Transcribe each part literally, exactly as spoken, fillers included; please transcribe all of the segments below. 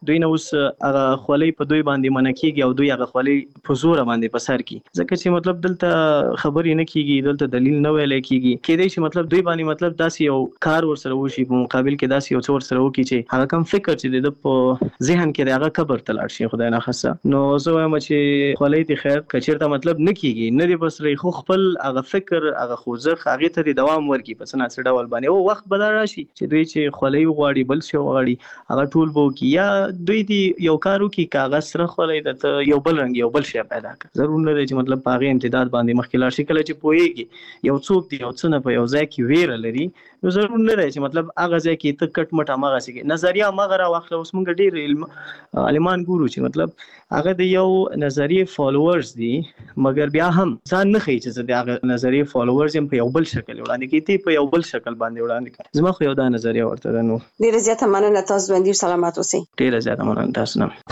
دوی نه اوس هغه خولۍ په دوی باندې منکیږي او دوی هغه خولۍ په زور باندې په سر کی ځکه چې مطلب دلته خبرې نه کیږي، دلته دلیل نه ویل کیږي. کېدای شي مطلب دوی باندې مطلب داسې یو کار ورسره وشي په مقابل کې داسې یو څه ورسره وکړي چې هغه کم فکر چې د په ذهن کې هغه قبر ته لاړ شي خدای نه خاصه. نو زه وایم چې خولۍ ته خیر کچیرته مطلب نه کیږي نه دی بس لري خو خپل هغه فکر هغه خوځخ هغه ته دوام ورکړي په څنګه ډول باندې او وخت بدل راشي چې دوی چې خولۍ غواړي بل څه غواړي هغه ټول بو کی یا دوی دی یو کارو کې کاغذ سره خولۍ د یو بل رنګ یو بل شی پیدا کړي. ضرور نه دی چې مطلب پاغه امتداد باندې مخکې لاړ شي. کله چې پوهیږي یو څوک دی یو څه نه په یو ځای کې ویره لري نو ضرور نه دی چې مطلب هغه ځای کې ته کټ مټه مغه سي نظریه مغه را واخله. اوس موږ ډیر علم عالمان ګورو چې مطلب هغه د یو نظریه فالوورز دي مګر بیا هم ځان نه خي چې د هغه نظریه فالوورز هم په یو بل شکل وړاندې کوي په یو بل شکل باندې وړاندې کوي. زما خو یو دا نظریه ورته ده. نو ډیره زیاته مننه تاسو باندې سلامات اوسئ. ډیره زیاته مننه تاسو نه.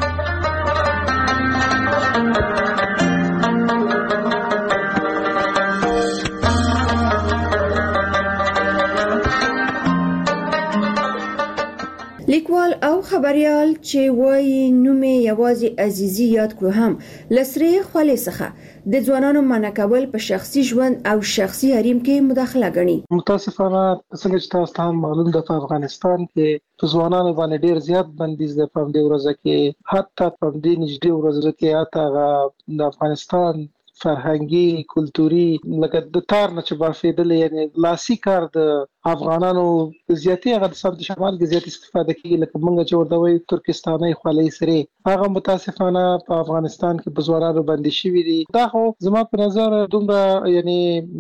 لیکوال او خبريال چې وایي نوم یوازې عزیزي یاد کړو هم لسري خولې څخه د ځوانانو منع کول په شخصي ژوند او شخصي حریم کې مداخله غني. متاسفانه څنګه چې تاسو ته معلوم ده په افغانستان کې په ځوانانو باندې ډیر زیات بندیز ده په دې ورځ کې حتی په دې نږدې ورځ کې حتی د افغانستان فرهنګي کلتوري لکه د تار نه چې بافیدل یعنی لاسي کار د افغانانو زیاتی هغه د سمت شمال کې زیات استفاده کوي لکه موږ چې ورته وایي ترکستاني خولۍ سره هغه متاسفانه په افغانستان کې بزوارانو باندې شوی دي. دا خو زما په نظر دومره یعنی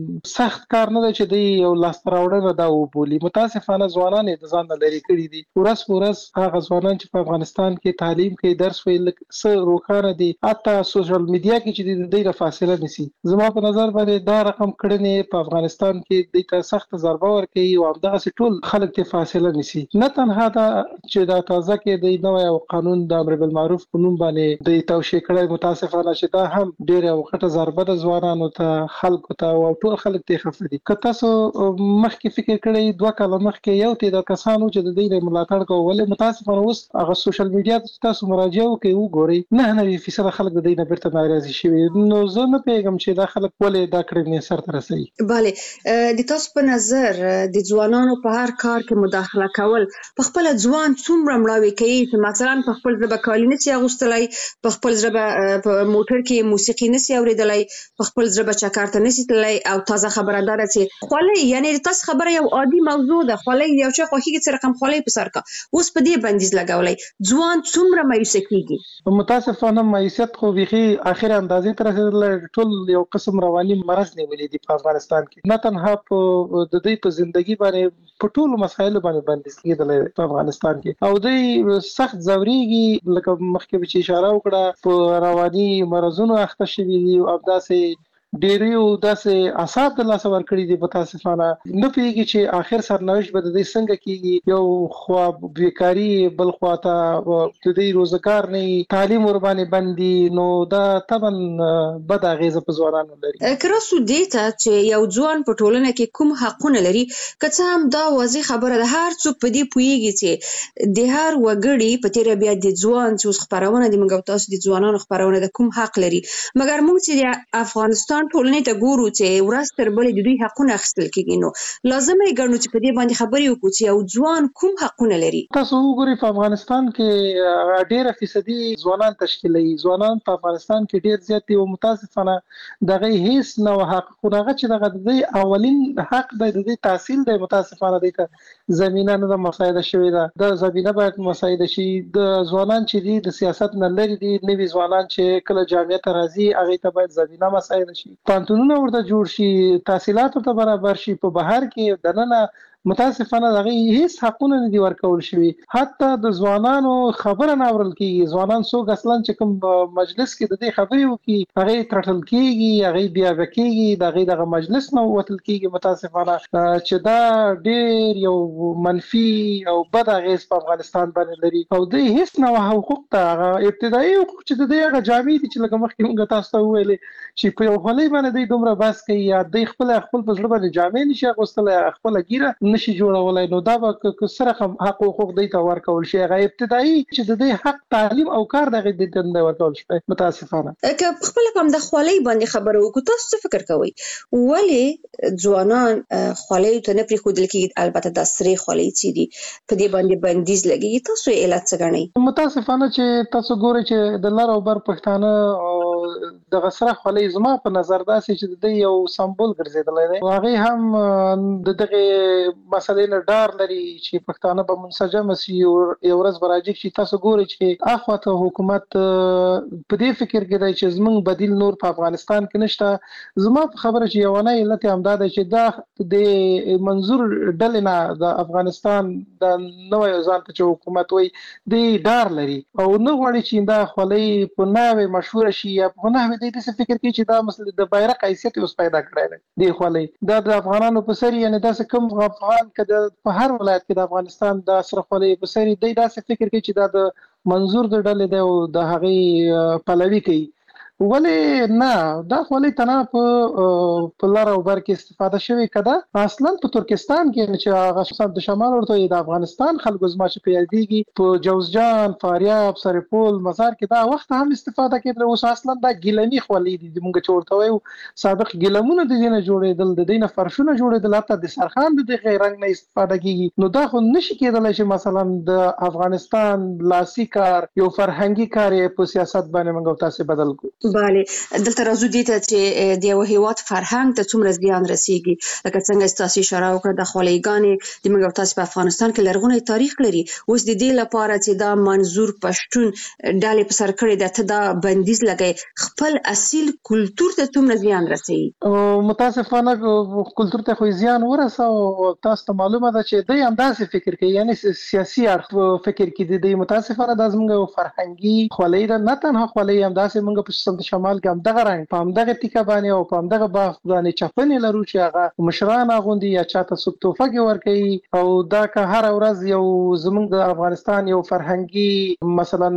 سخت کار نه دی چې دی یو لاس راوړنه دا وبولي. متاسفانه ځوانان د ځان نه لري کړی دي. ورس ورس هغه ځوانان چې په افغانستان کې تعلیم کوي درس ویل څه روکانه دي حتی سوشل میډیا کې چې د دې فاصله نسی. زما په نظر باندې دا رقم کړنې په افغانستان کې د سخت ضربه ورکوي او همدغه ټول خلک ته فاصله نسی. نه تنها دا چې دا تازه کې د نوې قانون د امر بالمعروف قانون باندې د توشیح کړي متاسفانه چې دا هم ډېر وخت ضربه د ځوانانو ته خلکو ته او ټول خلک ته خفدي. که تاسو مخکې فکر کړئ دوه کاله مخکې یو ته د کسانو چې د دې ملاتړ کول متاسفانه اوس هغه سوشل میډیا تاسو مراجعه وکړئ وګورئ نه نه فیصد خلک د دې نه بیرته ناراضي شوي. نو زه نه پیغام چې دا خلک ولې دا کړنې سر ته رسوي. bale د تاسو په نظر د ځوانانو په هر کار کې مداخله کول په خپل ځوان څومره مړاوي کوي چې مثلا په خپل ځبه کالی نسی اغوستلای په خپل ځبه په موټر کې موسیقي نسی اوریدلای په خپل ځبه چکرته نسی تلای او تازه خبردار چې خولۍ یعنی تاسو خبره یو عادي موضوع ده خولۍ یو څه خوخي چې رقم خولۍ په سر کا اوس په دې بندیز لګولای ځوان څومره مایوس کیږي. متاسفانه مایوسیت خو بيخي اخر اندازې تر رسیدل ټول یو قسم رواني مرض نیولې دي په افغانستان کې. نه تنها په د دې په ژوندۍ باندې په ټول مسایلو باندې بندیز کېدل په افغانستان کې او دوی سخت زوريږي لکه مخکې چې اشاره وکړه په رواني مرزونو اخته شوي دي او داسې ډیریو داسې اصحاب د لاس ور کړی دي. متاسفانه نه پیږي چې آخر سرنوشت به د دې څنګه کیږي. یو خو بیکاری بل خو ته د دې روزګار نه تعلیم ور باندې بندي نو دا طبعا بد اغیزه په ځوانانو لري. کراسو دیتا چې یو ځوان په ټولنه کې کوم حقونه لري که څه هم دا واضح خبره ده هر څوک په دې پوهیږي چې د هر وګړي په تیر بیا د ځوان چې خبرونه د موږ تاسو د ځوانانو خبرونه د کوم حق لري مګر موږ چې افغانستان ټولنې ته ګورو چې ورځ تر بلې د دوی حقونه اخیستل کېږي نو لازمه یې ګڼو چې په دې باندې خبرې وکړو چې یو ځوان کوم حقونه لري. تاسو وګورئ په افغانستان کې ډېر فیصدي ځوانان تشکیلوي. ځوانان په افغانستان کې ډېر زیات دي او متاسفانه دغه هیڅ نو حقونه چې دغه د اولین حق د دې تحصیل د متاسفانه د زمينه نه مساعده شوی ده. د زمينه باید مساعده شي. د ځوانان چې دي د سیاست نه لري دي نوي ځوانان چې کله جامعه ته راځي هغه ته باید زمينه مساعده شي پانتونونه ورته جوړ شي تحصیلات ته برابر شي. په بهر کې دننه متاسفانه دغه هیڅ حقونه نه دي ورکول شوی. حتی د ځوانانو خبره نه اورل کیږي. ځوانان څوک اصلا چې کوم مجلس کې د دې خبرې وکي هغه ترټل کیږي هغه بیا وکیږي دغه دغه مجلس نه وتل کیږي. متاسفانه چې دا ډېر یو منفي او بد اغیز په افغانستان باندې لري او د هیڅ نه حقوق ته ابتدایي حقوق چې د دې هغه جامع دي چې لکه مخکې موږ تاسو ته ویلې چې په یو خولۍ باندې دوی دومره بس کوي یا د خپل خپل په ځړ باندې جامع نشي اغوستل خپل ګیره نشي جوړولای نو دا به سره حق او حقوق دی ته ورکول شي. هغه ابتدایي چې د دې حق تعلیم او کار دغه د دنده ورکول شي. متاسفانه که خپل کوم د خولۍ باندې خبرو کو تاسو څه فکر کوئ ولی ځوانان خولۍ ته نه پریښودل کیږي؟ البته د سرې خولۍ چې دي په دې باندې بندیز لګي، تاسو علت څه ګڼئ؟ متاسفانه چې تاسو ګورئ چې د لر او بر پښتانه د غسره خولۍ زما په نظر داسې چې د یو سمبول ګرځیدلی دی. هغه هم د دغه مسلې نه ډار لري چې پښتانه به منسجم شي یو ورځ به راځي چې تاسو ګورئ چې اخواته حکومت په دې فکر کې دی چې زموږ بدیل نور په افغانستان کې نشته. زما په خبره چې یوونه علت همدا دی چې دا د منظور ډلې نه د افغانستان د نوې ځان ته چې حکومت وي دی ډار لري او نه غواړي چې دا خولۍ په نوې مشهور شي یا په نوې د دې فکر کې چې دا مسله د بیرغ حیثیت اوس پیدا کړی دی. دی خولۍ دا د افغانانو په سر یعنی دا څه کوم افغان کده په هر ولایت کې د افغانستان د سره خولۍ په سر دی دا څه فکر کوي چې دا د منظور د ډلې دی او د هغې پلوي کوي. ولی نه دا خولۍ تنه په په لر او بر کې استفاده شوې کده اصلا په ترکستان کې چې هغه د شمال ورته د افغانستان خلکو زما چې پیادېږي په جوزجان، فاریاب، سرپل، مزار کې دا وخت هم استفاده کېدل. اوس اصلا دا ګیلمي خولۍ دي موږ چې ورته وایو سابق ګیلمونه د دې نه جوړېدل، د دې نه فرشونه جوړېدل، حتی د سرخان د دغه رنګ نه استفاده کېږي. نو دا خو نشي کېدلی چې مثلا د افغانستان لاسي کار یو فرهنګي کار په سیاست باندې موږ تاسو بدل کړو. بله دلته راځو دې ته چې د یو هیواد فرهنګ ته څومره زیان رسیږي. لکه څنګه تاسو اشاره وکړه د خولۍ د موږ تاسو په افغانستان کې لرغونی تاریخ لري. اوس د دې لپاره چې دا منظور پښتون ډلې په سر کړې ده ته دا بندیز لګي خپل اصیل کلتور ته څومره زیان رسوي؟ متاسفانه کلتور ته خو زیان ورسه او تاسو ته معلومه ده چې دوی همداسې فکر کوي، یعنی سیاسي اړخ فکر کوي. د متاسفانه د زموږ فرهنګي خولۍ ده، نه تنها خولۍ همداسې موږ په سمت شمال کې هم دغه رنګ په همدغه ټیکه باندې او په همدغه باغ باندې چپنې لرو چې هغه مشران اغوندي یا چاته څوک تحفه کې ورکوي. او دا که هر ورځ یو زموږ د افغانستان یو فرهنګي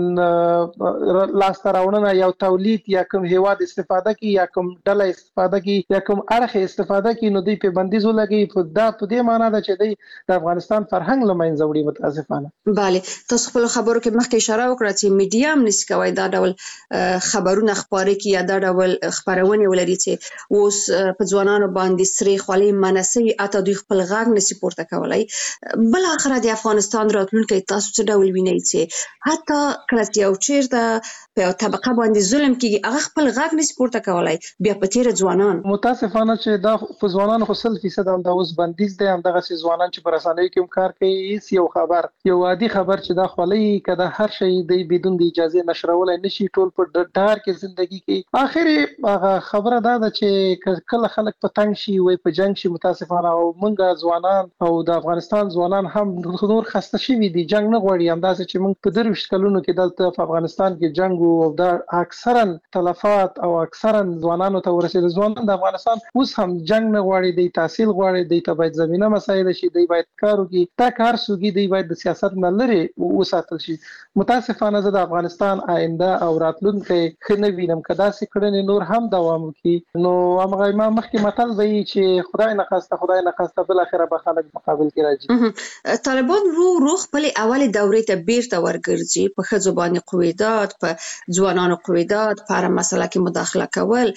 مثلا لاسته راوړنه یو تولید یا کوم هیواد استفاده کوي یا کوم ډله استفاده کوي یا کوم اړخ استفاده کوي نو دوی په بندیز ولګي. په دا په دې معنی ده چې دوی د افغانستان فرهنګ له منځه وړي. متاسفانه بله تاسو خپل خبرو کې مخکې اشاره وکړه چې میډیا هم نشي کوي دا ډول خبرونه خبرې کې یا دا ډول خبرونه ولري چې اوس په ځوانانو باندې سرې خولۍ منسي اته دوی خپل غږ نشي پورته کولای. بل اخر د افغانستان راتلونکي تاسو څه ډول وینئ چې حتی کله یو چیرته په طبقه باندې ظلم کیږي هغه خپل غږ نشي پورته کولای بیا په تیر ځوانان؟ متاسفانه چې دا په ځوانانو خو سل فیصد هم دا اوس بندیز دی. هم دغه ځوانان چې په رسنیو کې کار کوي هیڅ یو خبر یو عادي خبر چې دا خولۍ کده هر شی دی بدون د اجازه نشرولای نشي ټول په ډار کې ژوندۍ کوي. اخر هغه خبره دا ده چې کله خلک په تنګ شي وي په جنگ شي متاسفانه او موږ ځوانان او د افغانستان ځوانان هم نور خسته شوي دي جنگ نه غواړي. همداسې چې موږ په درویشت کلونو کې دلته په افغانستان کې جنگ او دا اکثرا تلفات او اکثرا ځوانانو ته ورسېد. ځوانان د افغانستان اوس هم جنگ نه غواړي، دی تحصیل غواړي، دی ته باید زمينه مسایل شي، دی باید کار وکړي. تا کار سوګي دی باید د سیاست نه لري وساتل شي. متاسفانه زه د افغانستان آینده او راتلونکي خنه وینم کدا سي کړنې نور هم دوام وکړي. نو هغه ما مخکې متل وی چې خدای نه خواسته خدای نه خواسته بل اخره به خلک مقابل کې راځي. طالبان رو رو خپل اول دورې ته بیرته ورګرځي په ښځو باندې قویدات په ځوانانو قویدات په هر مسله کې مداخله کول.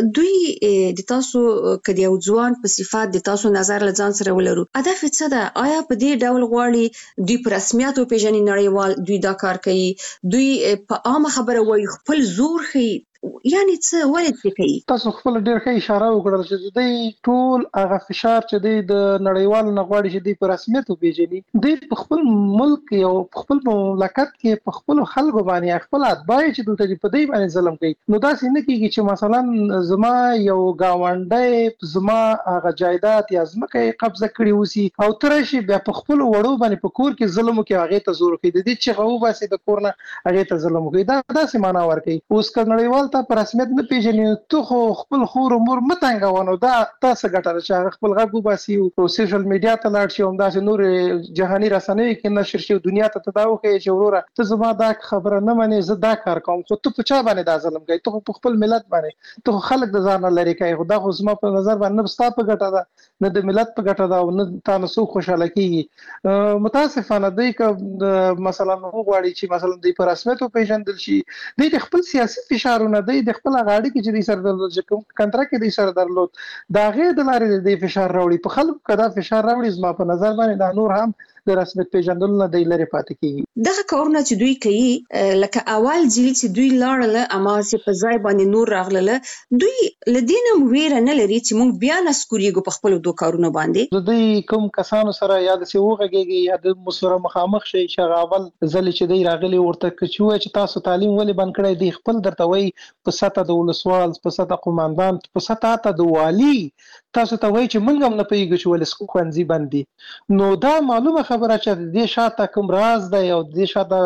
دوی د تاسو کدی یو ځوان په صفات د تاسو نظر له ځان سره ولرو هدف څه ده؟ آیا په دې ډول غواړي دوی په رسمیت او پیژنې نړیوال دوی دا کار کوي؟ دوی په عامه خبره وایي خپل زور خي یعنی څه ولې څه کوي؟ تاسو خپل ډېر ښه اشاره وکړه چې دوی ټول هغه فشار چې دوی د نړیوال نه غواړي چې دوی په رسمیت وپیژني. دوی په خپل ملک او خپل مملکت کې په خپل خلکو باندې خپل اتباع چې دلته په دوی باندې ظلم کوي. نو دا څنګه کېږي چې مثلا زما یو گاونډی زما هغه جایداد یا ځمکه قبضه کړي وسی او تر شي بیا په خپل وړو باندې په کور کې ظلم کوي، هغه ته زور کوي، د دې چې هغه واسي د کور نه هغه ته ظلم کوي. دا داسې معنا ورکوي. اوس که نړیوال ته په رسمیت نه پیژنې ته خو خپل خور مور متنګونو دا تاسو ګټه چې خپل غږ وباسي او سوشل میډیا ته لاړ شي همدا چې نور جهاني رسنۍ کې نشر شي دنیا ته تداوخه چې وروره ته زما دا خبره نه منې زه دا کار کوم خو ته په چا باندې دا ظلم کوي ته په خپل ملت باندې ته خلک د ځان لري کوي خو دا خو زما په نظر باندې نه ستا په ګټه ده نه د ملت په ګټه ده او نه تاسو خوشاله کیږي متاسفانه دی که مثلا غواړي چې مثلا د پر رسمیت پیژندل شي د خپل سیاسي فشارونه د خپل غاړي کې چې د سر درلود چې کوم کنټراکټ د سر درلود دا غیر د لارې د فشار راوړي په خلکو کدا فشار راوړي زما په نظر باندې دا نور هم د رسمیت پیژندل نه دی لري پاتې کیږي دغه کارونه چې دوی کوي لکه اول ځل چې دوی لاړل اما چې په ځای باندې نور راغله دوی لدینه ویره نه لري چې موږ بیا نسکوریږو په خپل دوه کارونه باندې د دوی کوم کسانو سره یا د سیوغهږي یا د مسره مخامخ شي چې اول ځل چې دی راغلي ورته کچوي چې تاسو تعلیم ولې بند کړی دی خپل درته وای په سطح د ولسوال په سطح قوماندان په سطح ته د والی تاسو ته وای چې موږ هم نه پیږو چې ولې سکو خوندزي باندې نو دا معلومه خبره چې د شاته کوم راز دی او د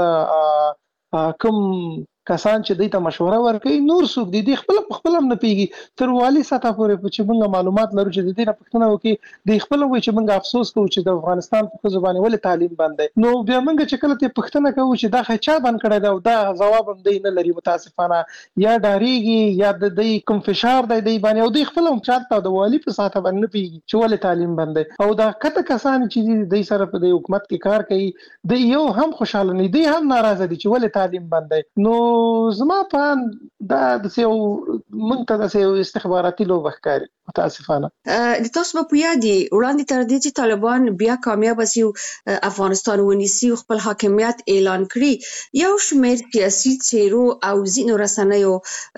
شاته کوم کسان چې دوی ته مشوره ورکوي نور څوک دي د خپل خپل هم نه پیږي تر والی سطح پورې چې موږ معلومات لرو چې د دې نه پښتنه وکي د خپل وای چې موږ افسوس کوو چې د افغانستان په زبانه ولې تعلیم باندې نو بیا موږ چې کله ته پښتنه کوو چې دا خچا باندې کړی دا دا جواب هم دی نه لري متاسفانه یا ډاریږي یا د دې کوم فشار دی دی باندې او د خپل هم چاته د والی په سطح باندې پیږي چې ولې تعلیم باندې او دا کته کسان چې د سره په د حکومت کې کار کوي د یو هم خوشاله نه دي هم ناراضه دي چې ولې تعلیم باندې نو زما په دا د سیو موږ ته د سیو استخباراتي لوبه ښکاري متاسفانه د تاسو په یادي وړاندې تر دې چې طالبان بیا کامیاب شي افغانستان ونیسي خپل حاکمیت اعلان کړي یو شمېر سیاسي چیرو او ځینو رسنیو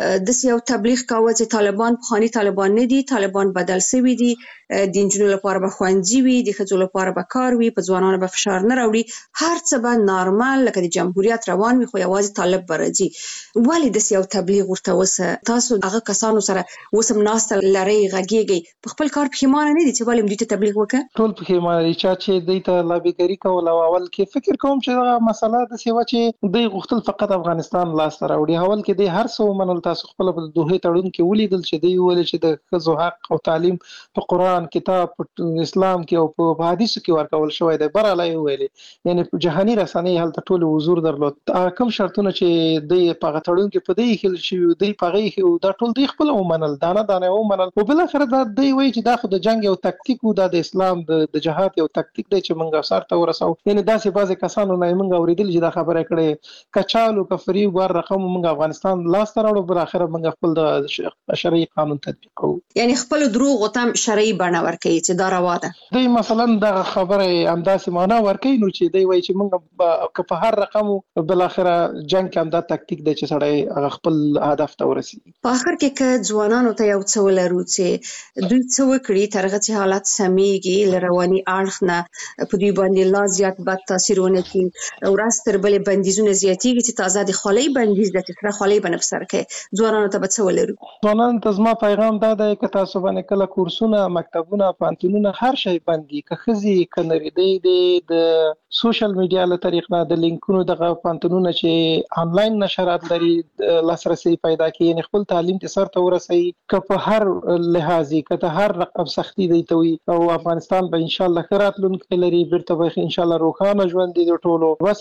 د سیو تبلیغ کاوه چې طالبان خاني طالبان نه دي طالبان بدل شوي دي د انجونو لپاره به خوندزي وي د ښځو لپاره به کار وي په ځوانانو به فشار نه راوړي هر څه به نارمل لکه د جمهوریت روان وي خو یوازې طالب برځي ولې د سیو تبلیغ ورته وسه تاسو هغه کسانو سره وسم ناست لري غږیږي په خپل کار پښیمانه نه دي چې ولې دوی ته تبلیغ وکړه ټول پښیمانه دي چې دوی ته لابیګری کول او اول کې فکر کوم چې دا مسله د سیوا چې دوی غوښتل فقط افغانستان لاس راوړي اول کې دوی هر څه منل تاسو خپل په دوه تړون کې ولیدل چې دوی ولې چې د ښځو حق او تعلیم په قران کتاب اسلام کې او په حدیثو کې ورکول شوی دی برالای ویلې یعنی په جهاني رسنۍ هلته ټول حضور درلود کوم شرطونه چې دوی په غټړون کې په دې خل شي دوی په غي دا ټول دوی خپل ومنل دانه دانه ومنل او بل اخر دا دوی وایي چې دا خو د جنگ یو تکتیک و د اسلام د جهاد یو تکتیک دی چې موږ سره ته ورسو یعنی داسې بعضی کسانو نه موږ اوریدل چې دا خبره کړي کچالو کفری ور رقم موږ افغانستان لاس تراړو بل اخر موږ خپل د شرعي قانون تطبیق کوو یعنی خپل دروغ او تم شرعي بڼه ورکړي چې دا روا ده دوی مثلا دا خبره همداسې معنا ورکړي نو چې دوی وایي چې موږ په هر رقم بل اخر جنگ کې هم دا تکتیک دی چې سړی خپل هدف ته ورسي په اخر کې که ځوانانو ته یو څه ولرو چې دوی څه وکړي ترغه چې حالات سميږي لرواني اړخ نه په دوی باندې لا زیات بد تاثیر ونه کوي او راستر بل بندیزونه زیاتیږي چې تازه د خولي بندیز د تر خولي بنفسر کې ځوانانو ته به څه ولرو ځوانانو ته زما پیغام دا دی چې تاسو باندې کله کورسونه مکتبونه پانتونونه هر شی بندي که خزي کنري دی د سوشل میډیا له طریق نه د لینکونو دغه پانتونونه چې انلاین نشرات لري لاسرسي پیدا کوي یعنی خپل تعلیم ته سر ته ورسي که په هر لحاظي که ته هر رقم سختي دی ته وي او افغانستان به ان شاء الله خیراتلونکي لري بیرته به ان شاء الله روخانه ژوند دي ټولو بس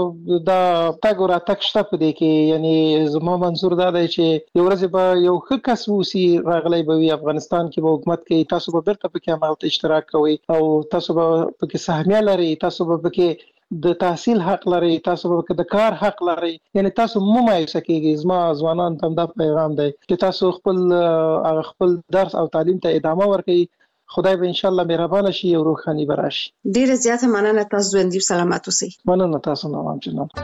دا تاګ را تک شته په دې کې یعنی زما منظور دا دی چې یو ورځ به یو ښه کس وسی راغلی به وي افغانستان کې به حکومت کوي تاسو به بیرته په کې عمل اشتراک کوي او تاسو به په کې سهمیه لري تاسو به کې د تحصیل حق لري تاسو به د کار حق لري یعنی تاسو مو مایوسه کیږئ زما ځوانان ته دا پیغام دی چې تاسو خپل خپل درس او تعلیم ته ادامه ورکړئ خدای به ان شاء الله مهربان شي او روحاني براشي ډیره زیاته مننه تاسو ژوندۍ سلامات اوسئ مننه تاسو نو جناب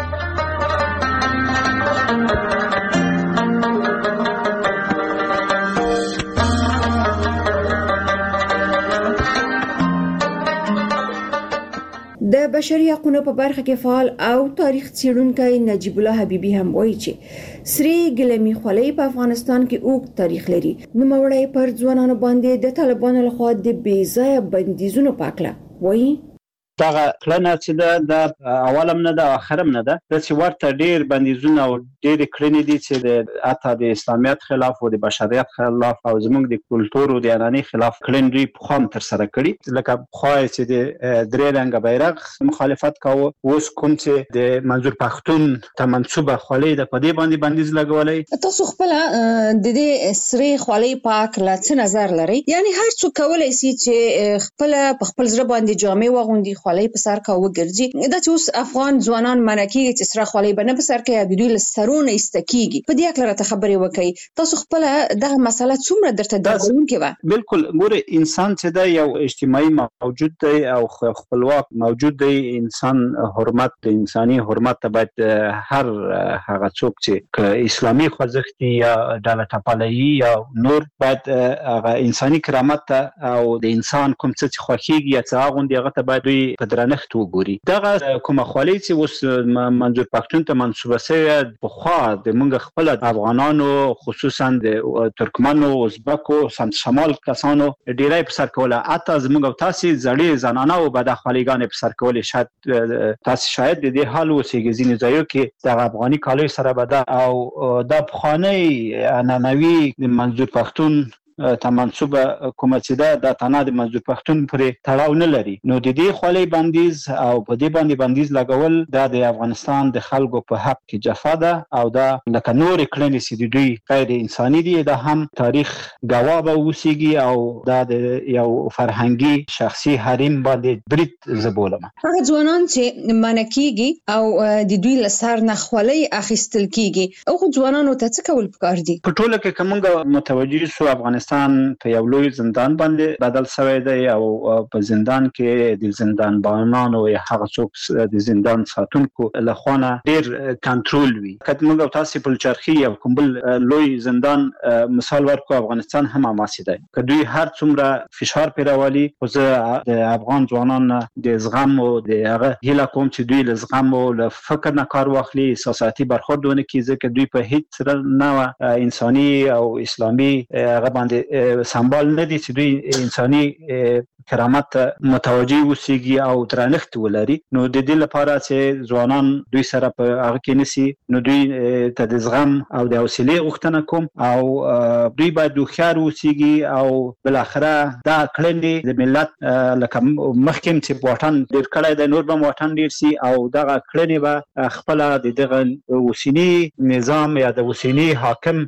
د بشري حقوقو په برخه کې فعال او تاریخ څېړونکی نجیب الله حبیبي هم وایي چې سری ګلمي خولۍ په افغانستان کې اوږد تاریخ لري نو مړی پر ځوانانو باندې د طالبانو لخوا د بې ځایه بندیزونو پاکله وایي دغه کړنه چې ده د اولم نه ده اخرم نه ده داسې ورته ډېر بندیزونه او ډېرې کړنې دي چې د حتی د اسلامیت خلاف او د بشریت خلاف او زموږ د کلتور او د عنعنې خلاف کړنې دوی پخوا هم ترسره کړي لکه پخوا چې د درې رنګه بیرغ مخالفت کاوه اوس کوم چې د منظور پښتون ته منسوبه خولۍ ده په دې باندې بندیز لګولی. تاسو خپل د دې سرې خولۍ پاک لا څه نظر لري؟ یعنی هر څوک کولای شي چې خپل په خپل ځړ باندې جامې واغوندي خولۍ په سر کا وګرځي. دا چې اوس افغان ځوانان منکیږي چې سره خولۍ به نه په سر کې دوی له سرونه ایستکیږي په دې اړه راته خبرې وکړي. تاسو خپل دغه مسله څومره درته دردونکې وه؟ بالکل ګوره انسان چې دا یو اجتماعي موجود دی او خپلواک موجود دی. انسان حرمت د انساني حرمت ته باید هر هغه څوک چې اسلامي خوځښت یا ډله ټپلایي یا نور باید هغه انساني کرامت ته او د انسان کوم څه چې خوښیږي یا څه اغوندي هغه ته باید دوی په درنښت وګوري. دغه کومه خولۍ چې اوس منظور پښتون ته منسوبه شوې پخوا د موږ خپل افغانانو خصوصا د ترکمنو ازبکو سمت شمال کسانو ډیری په سر کوله. حتی زموږ او تاسو زړې زنانه او به د خولۍګانې په سر کولې. شاید تاسو شاید د دې حال اوسېږي ځینې ځایو کې د افغاني کالیو سره به دا او دا پخوانی عنعنوي د منظور پښتون ته منسوبه کومه چې ده دا تنها د منظور پښتون پورې تړاو نه لري. نو د دې خولۍ بندیز او په دې باندې بندیز لګول دا د افغانستان د خلکو په حق کې جفا ده او دا لکه نورې کړنې چې د دوی غیر انساني دي دا هم تاریخ ګواه به اوسېږي او دا د یو فرهنګي شخصي حریم باندې برید زه بولم. هغه ځوانان چې منکیږي او د دوی له سر نه خولۍ اخیستل کیږي هغه ځوانانو ته څه کول پکار دي؟ په ټوله کې که موږ متوجه شو افغانستان په یو لوی زندان باندې بدل شوی دی او په زندان کې د زندانبانانو یا هغه څوک د زندان ساتونکو له خوا نه ډېر کنټرول وي. که موږ او تاسو په چرخي یا کوم بل لوی زندان مثال ورکو افغانستان هم هماسې دی. که دوی هر څومره فشار پرې راولي خو زه د افغان ځوانانو د زغم او د هغه هیله کوم چې دوی له زغم او له فکر نه کار واخلي احساساتي برخورد ونه کړي ځکه دوی په هیڅ نه انساني او اسلامي هغه باندې سمبال نه دي چې دوی انساني کرامت متوجي اوسېږي او درنښت ولري. نو د دې لپاره چې ځوانان دوی سره په هغه کې نسی نو دوی ته د زغم او د حوصلې غوښتنه کوم او دوی باید هوښیار اوسېږي او بالاخره دا کړنې د ملت لکه مخکې چې واټن ډېر کړی دی نور به واټن ډېر سي او دغه کړنې به خپله د دغه اوسني نظام یا د اوسني حاکم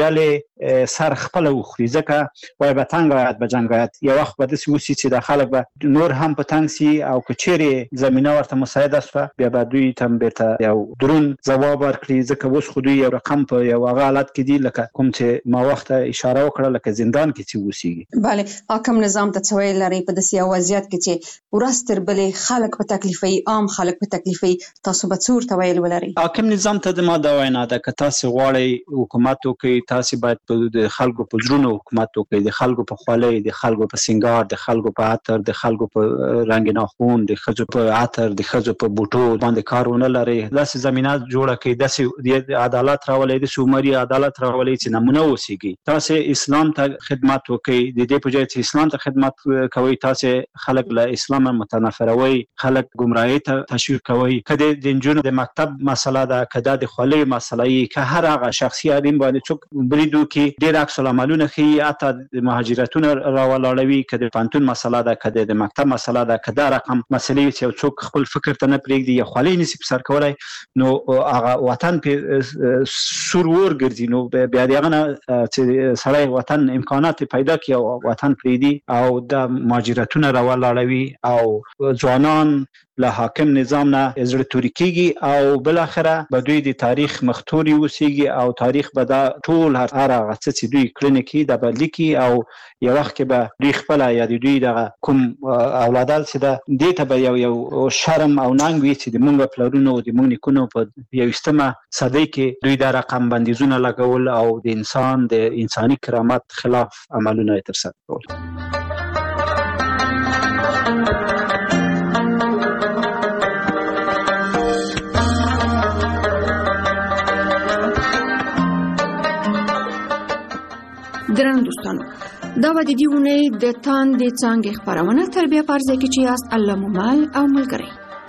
میډلې سر خپله وخوري ځکه وایي به تنګ آید به جنګ آید. یو وخت به داسې وسي چې د خلک به نور هم په تنګ سي او که چیرې زمینه ورته مساعده شوه بیا به دوی ته بیرته یو درون ځواب ورکړي ځکه اوس خو دوی یو رقم په یو هغه حالت کې دي لکه کوم چې ما وخته اشاره وکړه لکه زندان کې چې اوسېږي. بله حاکم نظام ته څه ویل لري په داسې یو وضعیت کې چې ورځ تر بلې خلک په تکلیفوي عام خلک په تکلیفوي تاسو به څه ورته ویل ولرئ؟ حاکم نظام ته زما دا وینا ده که تاسو غواړئ حکومت وکړئ تاسو باید د خلکو په زړونو حکومت وکړئ د خلکو په خولۍ د خلکو په سینګار د خلکو په عطر د خلکو په رنګ ناخون د ښځو په عطر د ښځو په بوټو باندې کار ونه لري. داسې زمینه جوړه کړئ داسې عدالت راولئ داسې عمري عدالت راولئ چې نمونه اوسېږي. تاسو اسلام ته خدمت وکړئ د دې په ځای چې اسلام ته خدمت کوئ تاسو خلک له اسلام متنفروي خلک ګمراهۍ ته تشویق کوئ. که د نجونو د مکتب مسله ده که دا د خولۍ مسله وي که هر هغه شخصي حریم باندې څوک برید وکړي ډېر عکس العملونه ښیي حتی د مهاجرتونه راولاړوي که د پوهنتون مسله ده که د مکتب مسله ده که دا رقم مسلې چې یو څوک خپل فکر ته نه پرېږدي یا خولۍ نشي په سر کولی نو هغه وطن پې سور اور ګرځي نو بیا د هغه نه چې سړی وطن امکانات پیدا کړي او وطن پرېږدي او د مهاجرتونه راولاړوي او ځوانان له حاکم نظام نه زړه توري کیږي او بل اخره به دوی د تاریخ مختوري اوسېږي او تاریخ به دا ټول هر هغه څه چې دوی کړنې کوي دا به لیکي او یو وخت کې به دوی خپله یا د دوی دغه کوم اولادال چې ده دې ته به یو یو شرم او ننګ وي چې د موږ پلرونو او د موږ نیکونو په یویشتمه صدۍ کې دوی دا رقم بندیزونه لګول او د انسان د انساني کرامت خلاف عملونه یې ترسره کول. درنو دوستانو دا به د دې اونۍ د تاندې څانګې خپرونه تربیه په عرضه کې چې یاست الله مو مل او ملګری.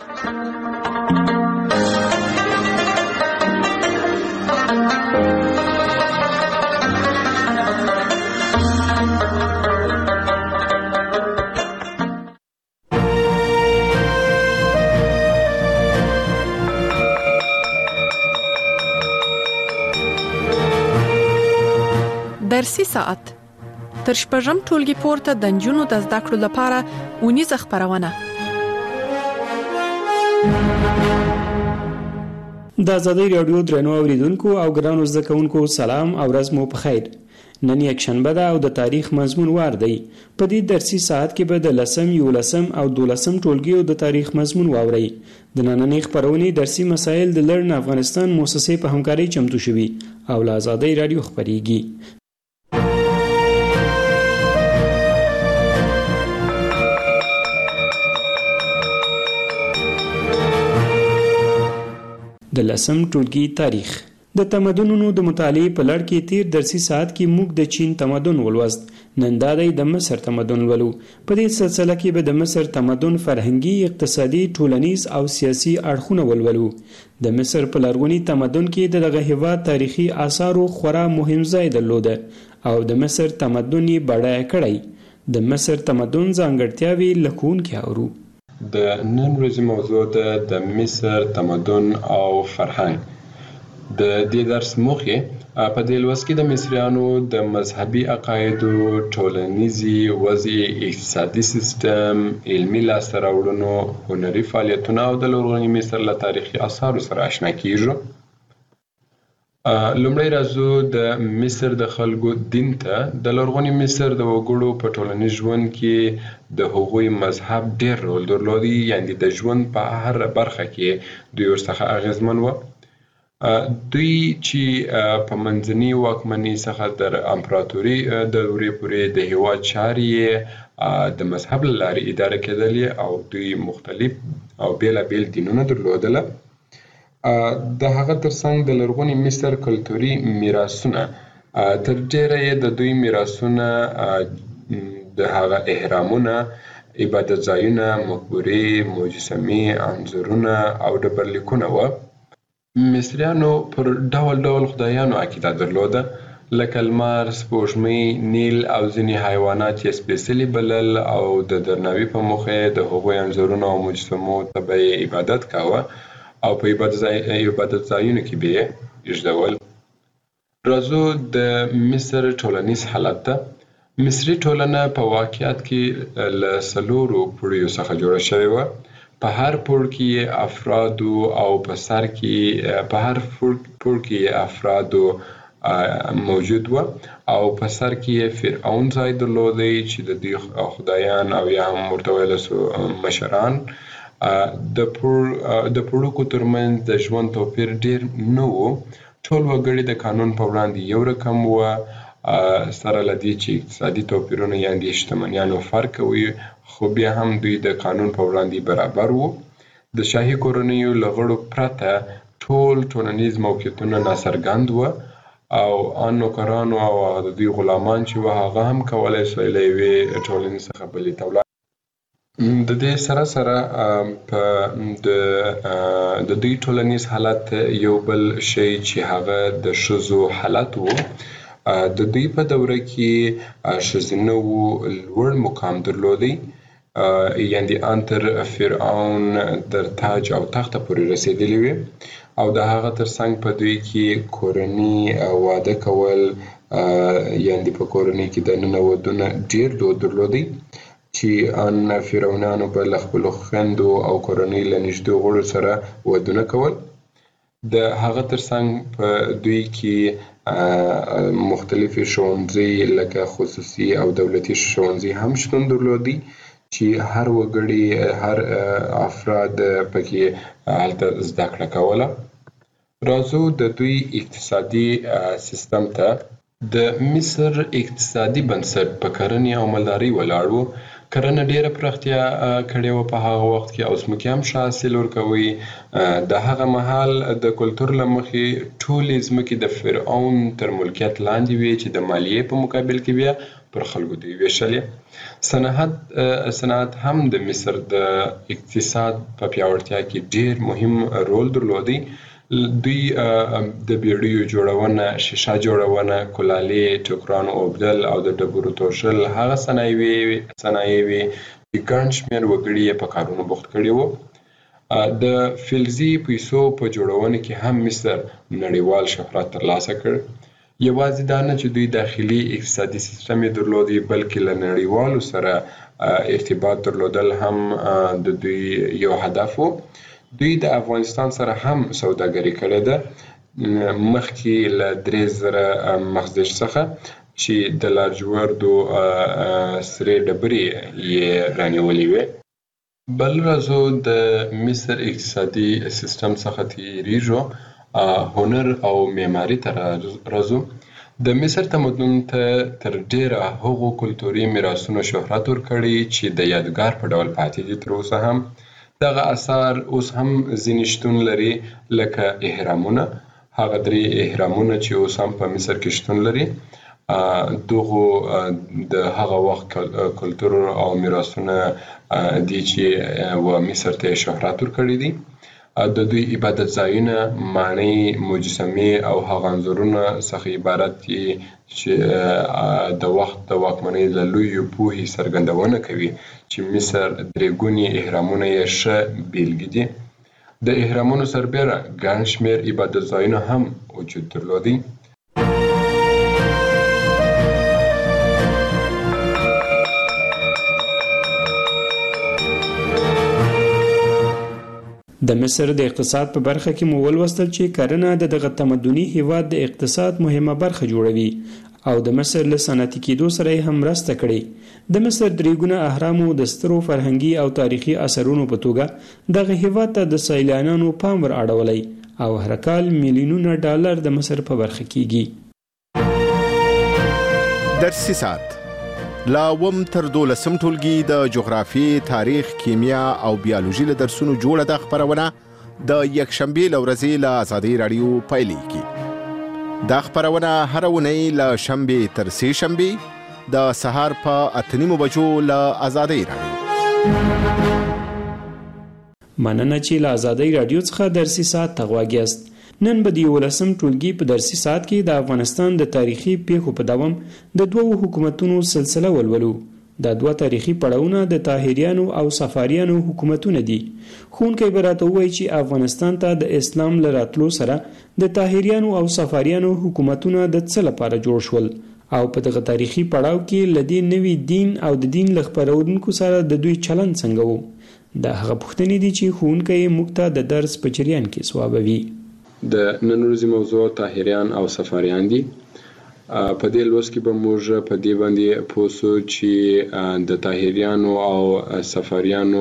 درسي ساعت تر شپږم ټولګي پورته د نجونو د زده کړو لپاره اونیزه خپرونه. د آزادۍ راډیو درنو اوریدونکو او ګرانو زده کوونکو سلام او ورځ مو په خیر. نن یک شنبه ده او د تاریخ مضمون وار دی. په دې درسي ساعت کې به د لسم، یولسم او دولسم ټولګیو د تاریخ مضمون واورئ. د نننۍ خپرونې درسي مسایل د لرن افغانستان مؤسسې په همکارۍ چمتو شوي او له آزادۍ راډیو خپریږي. د لسم ټولګي تاریخ. د تمدنونو د مطالعې په لړ کې تیر درسي ساعت کې موږ د چین تمدن ولوست. نن دا دی د مصر تمدن ولو. په دې سلسله کې به د مصر تمدن فرهنګي، اقتصادي، ټولنیز او سیاسي اړخونه ولولو. د مصر په لرغوني تمدن کې دغه هیواد تاریخي آثارو خورا مهم ځای درلوده او د مصر تمدن یې بډایه کړی. د مصر تمدن ځانګړتیاوې لکونکي اورو. د نن ورځې موضوع ده د مصر تمدن او فرهنګ. د دې درس موخه په دې لوست کې د مصریانو د مذهبي عقایدو، ټولنیزي وضع، اقتصادي سیستم، علمي لاسته راوړنو، هنري فعالیتونو او د لرغوني مصر له تاریخي آثارو سره آشنا کیږو. لومړی راځو د مصر د خلکو دین ته. د لرغوني مصر د وګړو په ټولنیز ژوند کې د هغوی مذهب ډېر رول درلودی، یعنی د ژوند په هر برخه کې دوی ورڅخه اغیزمن و. دوی چې په منځني واکمنۍ څخه تر امپراتوري دورې پورې د هیواد چارې د مذهب له لارې اداره کېدلې او دوی مختلف او بېلابېل دینونه درلودله. د هغه ترڅنګ د لرغوني مصر کلتوري میراثونه تر ډېره یې د دوی میراثونه د هغه احرامونه، عبادت ځایونه، مقبرې، مجسمې، انځورونه او ډبرلیکونه وه. مصریانو پر ډول ډول خدایانو عقیده درلوده، لکه لمر، سپوږمۍ، نیل او ځینې حیوانات یې سپېڅلي بلل او د درناوي په موخه د هغوی انځورونو او مجسمو ته به یې عبادت کاوه او په عبادت ځایونو کې به یې ایږدول. راځو د مصر ټولنیز حالت ته. مصري ټولنه په واقعیت کې له څلورو پوړیو څخه جوړه شوې وه. په هر پوړ کې افرادو او په سر کې په هر پوړ کې افرادو موجود و او په سر کې فرعون ځای درلودی چې د دوی خدایان او یا هم ورته ویلی سو مشران. د پوړوکو ترمنځ د ژوند توپیر ډېر نه و. ټول وګړي د قانون په وړاندې یو رقم و، سره له دې چې اقتصادي توپیرونه یعنې د شتمنیانو فرق وي، خو بیا هم دوی د قانون په وړاندې برابر وو. د شاهي کورنیو له غړو پرته ټول ټولنیز موقعیتونه ناڅرګند وه او ان نوکرانو او د دوی غلامان چې وه هغه هم کولی سوی له یوې ټولنې څخه بلې ته ولاړ. د دې سره سره په د دوی ټولنیز حالت یو بل شی چې هغه د ښځو حالت و. د دوی په دوره کې ښځینه وو لوړ مقام درلودی، یعنې ان تر فرعون تر تاج او تخته پورې رسېدلې وې او د هغه ترڅنګ په دوی کې کورني واده کول، یعنې په کورنۍ کې دننه ودونه ډېر دود درلودی چې ان فرعونانو به له خپلو خویندو او کورنۍ له نږدې غړو سره ودونه کول. د هغه ترڅنګ په دوی کې مختلفې ښوونځي لکه خصوصي او دولتي ښوونځي هم شتون درلودي چې هر وګړي هر افراد پکې هلته زده کړه کوله. راځو د دوی اقتصادي سیستم ته. د مصر اقتصادي بنسټ په کرنې او مالدارۍ ولاړ و. کرنه ډیره پراختیا کړې و په هغه وخت کې، او ځمکې هم ښه حاصل ورکوي. د هغه مهال د کلتور له مخې ټولې ځمکې د فرعون تر ملکیت لاندې وې چې د مالیې په مقابل کې بیا پر خلکو دوی ویشلې. صنعت صنعت هم د مصر د اقتصاد په پیاوړتیا کې ډیر مهم رول درلودی. دوی د بیړیو جوړونه، شیشه جوړونه، کلالې، ټوکران اوبدل او د ډبرو توشل هغه صنایع صنایع وې چې ګڼ شمېر وګړي یې په کارونو بوخت کړي وو. د فلزي پیسو په جوړونه کې هم مصر نړیوال شهرت ترلاسه کړ. یوازې دا نه چې دوی داخلي اقتصادي سیستم یې درلودی، بلکې له نړیوالو سره ارتباط درلودل هم د دوی یو هدف و. دوی د افغانستان سره هم سوداګري کړې ده، مخکې له درې زره مخزن څخه چې د لاجوردو سرې ډبرې یې رانیولې وې. بل راځو د مصر اقتصادي سیستم څخه تیریږو، هنر او معماري ته راځو. د مصر تمدن ته تر ډیره هغو کلتوري میراثونو شهرت ورکړی چې د یادګار په ډول پاتې دي تر اوسه هم. دغه آثار اوس هم ځینې شتون لري، لکه اهرامونه، هغه درې اهرامونه چې اوس هم په مصر کې شتون لري. دغو د هغه وخت کلتور او میراثونه دي چې و مصر ته شهرت ورکړی دي. د دوی عبادت ځایونه، ماڼۍ، مجسمې او هغه انځورونه څخه عبارت دي چې د وخت د واکمنۍ له لویو پوهې څرګندونه کوي چې مصر درې ګوني اهرامونه یې ښه بیلګې دي. د اهرامونو سربیره ګڼ شمېر عبادت ځایونه هم وجود درلودی. د مصر د اقتصاد په برخه کې مو ولوستل چې کرنه د دغه تمدني هیواد د اقتصاد مهمه برخه جوړوي او د مصر له صنعتي کېدو سره یې هم مرسته کړې. د مصر درې ګونه اهرامو د سترو فرهنګي او تاریخي اثرونو په توګه دغه هیواد ته د سیلانیانو پام ور اړولی او هر کال میلیونونه ډالر د مصر په برخه کیږي. درسي ساعت لا وم تر دولسم ټولګي د جغرافي، تاریخ، کیمیا او بیولوژي له درسونو جوړه ده خبرونه د یکشنبې له ورځې له آزادۍ راډیو پیلېږي. دا خبرونه هره اونۍ له شنبې تر سې شنبې د سهار په اته نیمو بجو له آزادۍ راډیو. مننه چې له آزادۍ راډیو څخه درسي ساعت ته غوږ یاست. نن به د یولسم ټولګي په درسي ساعت کې د افغانستان د تاریخي پیښو په دوام د دوو حکومتونو سلسله ولولو. دا دوه تاریخي پړاوونه د طاهریانو او صفاریانو حکومتونه دي. ښوونکی به راته ووایي چې افغانستان ته د اسلام له راتلو سره د طاهریانو او صفاریانو حکومتونه د څه لپاره جوړ شول او په دغه تاریخي پړاو کې له دې نوي دین او د دین له خپرونکو سره د دوی چلند څنګه و. دا هغه پوښتنې دي چې ښوونکی موږ ته د درس په جریان کې ځوابوي. د نن ورځې موضوع طاهریان او صفاریان دي. په دې لوست کې به موږ په دې باندې پوه شو چې د طاهریانو او صفاریانو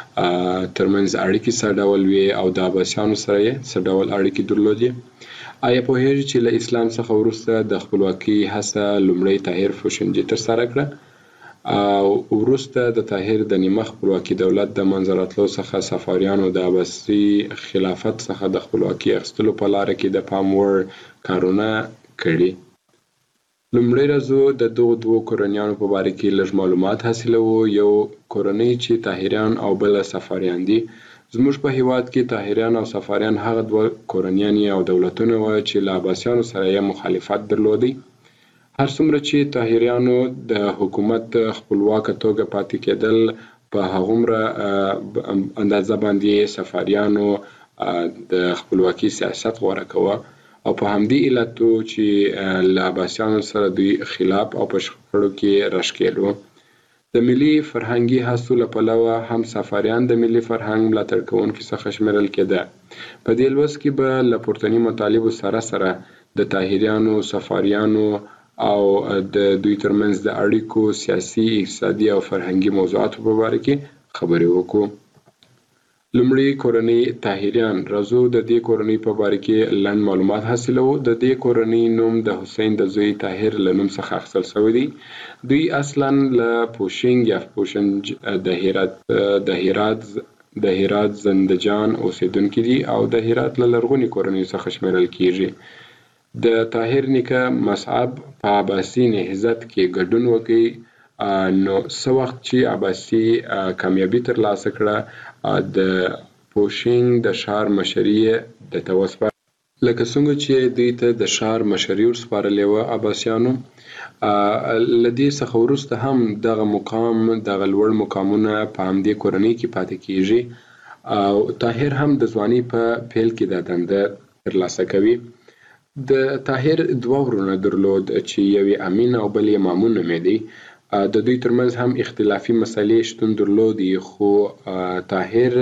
ترمنځ اړیکې څه ډول وي او د عباسیانو سره یې څه ډول اړیکې درلودې. آیا پوهیږئ چې له اسلام څخه وروسته د خپلواکۍ هڅه لومړی طاهر فوشنجي ترسره کړه او وروسته د طاهر د نیمه خپلواکي دولت د منځه راتلو څخه صفاریانو د عباسي خلافت څخه د خپلواکي اخیستلو په لاره کې د پام وړ کارونه کړي. لومړی راځو د دغو دوو کورنیانو په باره کې لږ معلومات حاصلوو. یو کورنۍ چې طاهریان او بل صفاریان دي. زموږ په هیواد کې طاهریان او صفاریان هغه دوه کورنیان او دولتونه وو چې له عباسیانو سره یې مخالفت درلودی. هر څومره چې طاهریانو د حکومت خپلواکه توګه پاتې کېدل، په هغومره اندازه باندې صفاریانو د خپلواکي سیاست غوره کوه او په همدې علتو چې له عباسیانو سره دوی خلاف او په شخړو کې راښکېل وو. د ملي فرهنګي هڅو له پلوه هم صفاریان د ملي فرهنګ ملاتړ کوونکي څخه شمیرل کېده. په دې لوست کې به له پورتني مطالبو سره سره د طاهریانو، صفاریانو او د دوی ترمنځ د اړیکو، سیاسي، اقتصادي او فرهنګي موضوعاتو په باره کې خبرې وکړو. لومړی کورنۍ طاهریان راځو د دې کورنۍ په باره کې لنډ معلومات حاصلو. د دې کورنۍ نوم د حسین د زوی طاهر له نوم څخه اخیستل شوی دی. دوی اصلا له پوشنګ یا پوشنج د هرات د هرات د هرات زندجان اوسیدونکي دي او د هرات له لرغوني کورنۍ څخه شمیرل کیږي. د طاهر نیکه مصعب په عباسي نهضت کې ګډون وکړي، نو څه وخت چې عباسي کامیابي ترلاسه کړه د پوشنګ د ښار مشري د ته وسپارله. لکه څنګه چې دوی ته د ښار مشري ورسپارلې وه عباسیانو، له دې څخه وروسته هم دغه مقام دغه لوړ مقامونه په همدې کورنۍ کې پاتې کیږي او طاهر هم د ځوانۍ په پیل کې دا دنده ترلاسه کوي. د طاهر دوه ورونه درلود چې یو یې امین او بل یې مامون نومیدی. د دوی ترمنځ هم اختلافي مسلې شتون درلودي، خو طاهر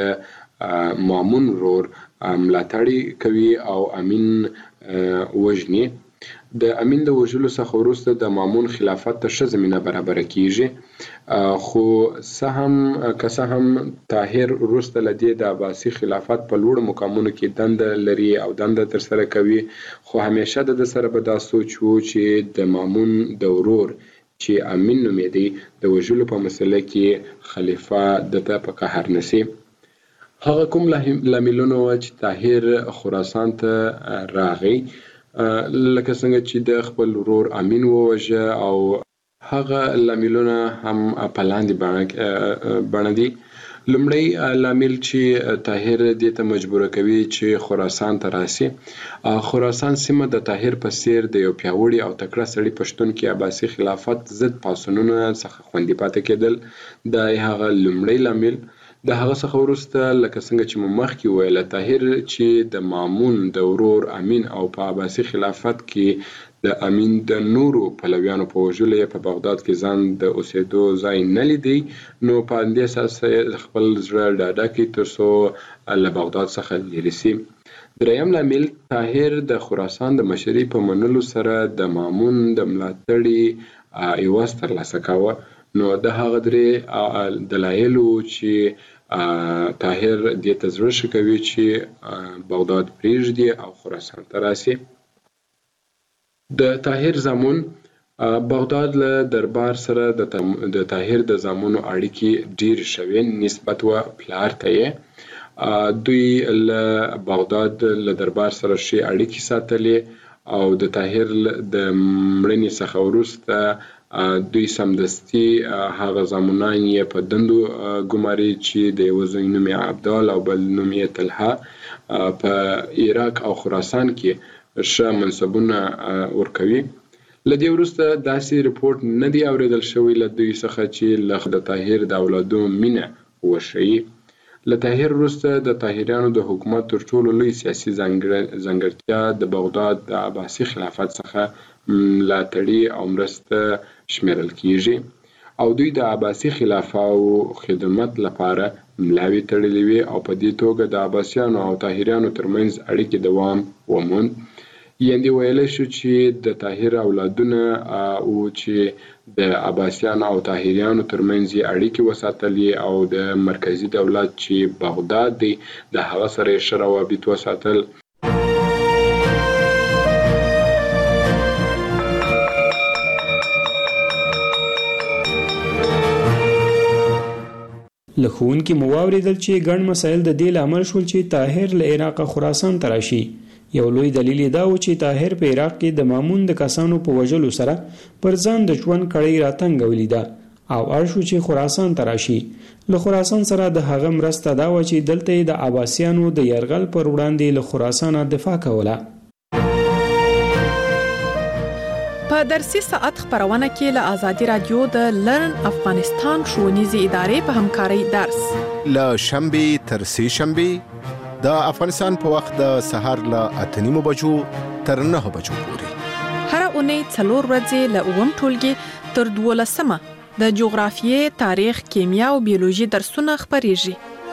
د مامون ورور ملاتړ کوي او امین وژني. د امین د وژلو څخه وروسته د مامون خلافت ته ښه زمینه برابره کیږي، خو څه هم که څه هم طاهر وروسته له دې د عباسي خلافت په لوړو مقامونو کې دنده لري او دنده ترسره کوي، خو همیشه د ده سره به دا سوچ و چې د مامون د ورور چې امین نومیدی د وژلو په مسله کې خلیفه دته په قهر نسی. هغه کوم لاملونه وه چې طاهر خراسان ته راغی، لکه څنګه چې د خپل ورور امین ووژه او هغه لاملونه هم په لاندې بڼه دي. لومړی لامل چې طاهر دې ته مجبوره کوي چې خراسان ته راسي. خراسان سیمه د طاهر په څیر د یو پیاوړي او تکړه سړي په شتون کې عباسي خلافت ضد پاڅونونو څخه خوندي پاتې کېدل. دا هغه لومړی لامل. د هغه څخه وروسته لکه څنګه چې مو مخکې ویله، طاهر چې د مامون د ورور امین او په عباسي خلافت کې د امین د نورو پلویانو په وژلو یې په بغداد کې ځان د اوسېدو ځای نه لیدی، نو په همدې اساس خپل زړه ډاډه کړي تر څو له بغداد څخه لرې سي. دریم لامل، طاهر د خراسان د مشري په منلو سره د مامون د ملاتړي عوض ترلاسه کاوه. نو د هغه درې دلایل وو چې طاهر دې ته زړه ښه کوي چې بغداد پرېږدي او خراسان ته راسي. د طاهر زامن بغداد له دربار سره د طاهر د زامنو اړیکې ډېرې شوې نسبت و پلار ته یې. دوی له بغداد له دربار سره ښې اړیکې ساتلې او د طاهر د مړینې څخه وروسته دوی سمدستي هغه زامنان یې په دندو ګماري چې د یوه زوی نوم یې عبدال او بل نوم یې طلحه په عراق او خراسان کې ښه منصبونه ورکوي. له دې وروسته داسې رپورټ نه دی اورېدل شوی له دوی څخه چې له د طاهر د اولادو مینه وښیي. له طاهر وروسته د طاهریانو د حکومت تر ټولو لوی سیاسي ځانګړتیا د بغداد د عباسي خلافت څخه ملاتړي او مرسته شمیرل کیږي او دوی د عباسي خلافاو خدمت لپاره ملاوې تړلې وې او په دې توګه د عباسیانو او طاهریانو ترمنځ اړیکې دوام وموند. یعنې ویلی شو چې د طاهر اولادونه او چې د عباسیانو او طاهریانو ترمنځ یې اړیکې وساتلې او د مرکزي دولت چې بغداد دی د هغه سره یې ښه روابط وساتل. له ښوونکي مو واورېدل چې ګڼ مسایل د دې لامل شول چې طاهر له عراقه خراسان ته راشي. یو لوی دلیل دا و چې طاهر په عراق کې د مامون د کسانو په وژلو سره پر ځان د ژوند کړۍ راتنګولې ده او اړ شو چې خراسان ته راشي. له خراسان سره د هغه مرسته دا و چې دلته یې د عباسیانو د یرغل پر وړاندې له خراسانه دفاع کوله. په درسي ساعت خبرونه کې له آزادي رادیو د لرن افغانستان ښوونیزې ادارې په همکارۍ درس له شنبې تر سې شنبې د افغانستان په وخت د سهار له اته نیمو بجو تر نهه بجو پورې هر اونۍ څلور ورځې له اووم ټولګي تر دولسمه د جغرافیې، تاریخ، کیمیا او بیولوژي درسونه خپریږي.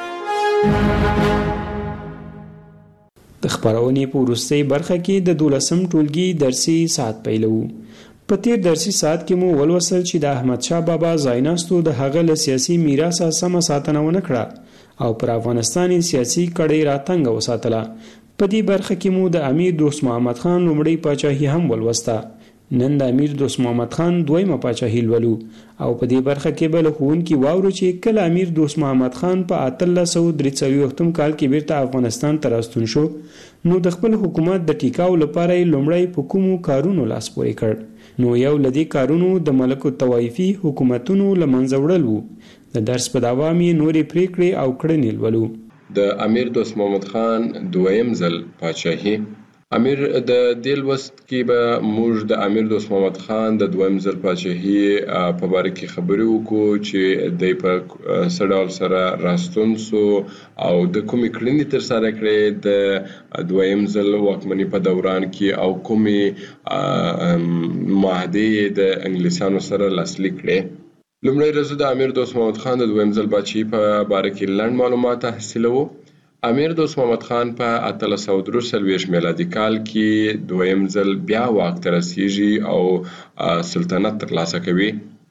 د خبرونې په وروستۍ برخه کې د دولسم ټولګي درسي ساعت پیلوو. په تیر درسي ساعت کې مو ولوستل چې د احمد شاه بابا ځایناستو د هغه له سیاسي میراثه سمه ساتنه ونه کړه او پر افغانستان سیاسي کړۍ راتنګ وساتله. په دې برخه کې مو د امیر دوست محمد خان لومړی پاچاهي هم ولوسته. نن د امیر دوست محمد خان دویمه پاچاهي لولو او په دې برخه کې به له ښوونکي واورو چې کله امیر دوست محمد خان په اتلس سوه درې څلوېښتم کال کې بیرته افغانستان ته راستون شو نو د خپل حکومت د ټیکاو لپاره یې لومړی په کومو کارونو لاس پورې کړ. نو یو له دې کارونو د ملک الطوایفي حکومتونو له منځه وړل وو. د درس په دوام یې نورې پریکړې او کړنې لولو. د امیر دوست محمد خان دویم ځل پاچاهي. امیر د دې لوست کې به موږ د امیر دوست محمد خان د دویم ځل پاچاهي په باره کې خبرې وکړو چې دی په څه ډول سره راستون سو او د کومې کړنې ترسره کړې د دویم ځل واکمنۍ په دوران کې او کومې معاهدې د انګلیسانو سره لاسلیک کړې. لومړی ورځ د امیر دوست محمد خان د دویم ځل پاچاهي په باره کې لنډ معلومات حاصلوو. امیر دوست محمد خان په اتلس سوه درې څلوېښت میلادي کال کې دویم ځل بیا واک ته رسیږي او سلطنت ترلاسه کوي.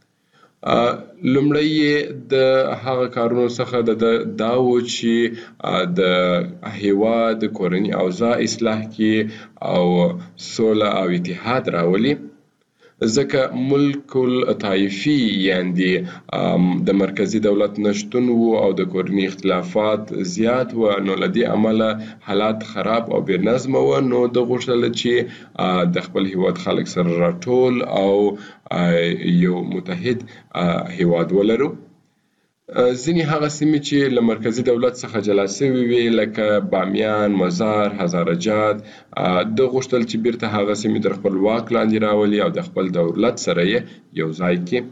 لومړی یې د هغه کارونو څخه د دا و چې د هیواد کورني اوضاع اصلاح کړي او سوله او اتحاد راولي، ځکه ملک الطایفي یعنی د مرکزی دولت نشتون وو او د کورني اختلافات زیات و، نو له دې امله حالات خراب او بې نظمه و. نو د غوښتل چې د خپل هیواد خلک سره راټول او یو متحد هیواد ولرو. ځینې هغه سیمې چې له مرکزي دولت څخه جلا شوې وې لکه بامیان، مزار، هزارجات، د غوښتل چې بیرته هغه سیمې تر خپل واک لاندې راولي او د خپل دولت سره یې یو ځای کړي.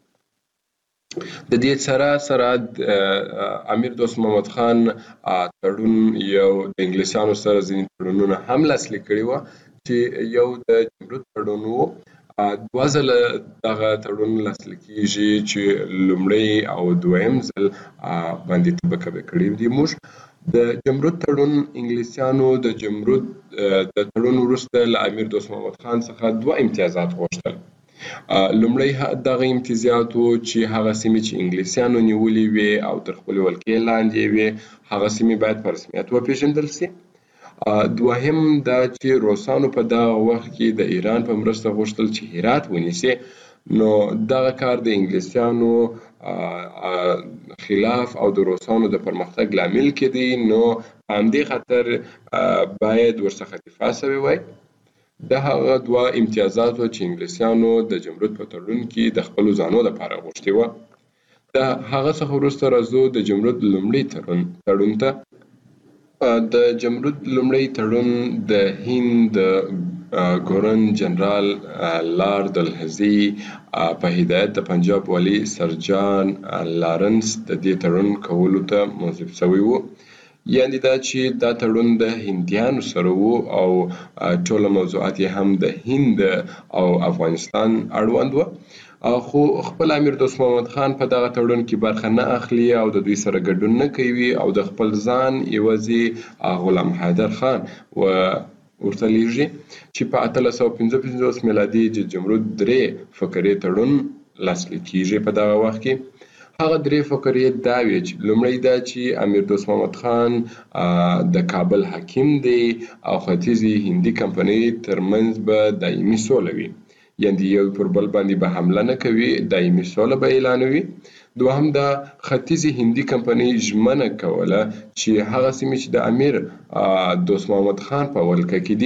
د دې سره سره امیر دوست محمد خان تړون یو د انګلیسانو سره ځینې تړونونه هم لاسلیک کړي وو چې یو د جمرود تړون وو. دوه ځله دغه تړون لاسلیک کېږي چې لومړی او دویم ځل باندې طبقه کړي دي. موږ د جمرود تړون انګلیسیانو د جمرود د تړون وروسته له امیر دوست محمد خان څخه دوه امتیازات غوښتل. لومړی دغه امتیازات و چې هغه سیمې چې انګلیسیانو نیولې وې او تر خپلې ولکې لاندې وې هغه سیمې باید په رسمیت وپېژندل سي. دوهم دا چې روسانو په دغه وخت کې د ایران په مرسته غوښتل چې هرات ونیسي، نو دغه کار د انګلیسیانو خلاف او د روسانو د پرمختګ لامل کېدی، نو په همدې خاطر باید ورڅخه دفاع شوې وای. د هغه دوه امتیازات و چې انګلیسیانو د جمرود په تړون کې د خپلو ځانو لپاره غوښتي وه. د هغه څخه وروسته راځو د جمرود لومړي تړون ته. د جمرود لومړی تړون د هند د ګورن جنرال لارډ دلهزي په هدایت د پنجاب والي سر جان لارنس د دې تړون کولو ته موظف شوی و. یعنې دا چې دا تړون د هندیانو سره و او ټوله موضوعات یې هم د هند او افغانستان اړوند و. خو خپل امیر دوست محمد خان په دغه تړون کې برخه نه اخلي او د دوی سره ګډون نه کوي او د خپل ځان یوازې غلام حیدر خان و ورته لیږي چې په اتلس سوه پنځه پنځوس میلادي د جمرود درې فقرې تړون لاسلیک کېږي. په دغه وخت کې هغه درې فقرې دا وې چې لومړی دا چې امیر دوست محمد خان د کابل حاکم دی او ختیځي هندي کمپنۍ ترمنځ به دایمي سوله وي، یعنې یو پر بل باندې به حمله نه کوي، دایمي سوله به اعلانوي. دوهم دا ختیځي هندي کمپنۍ ژمنه کوله چې هغه سیمې چې د امیر دوست محمد خان په ولکه کې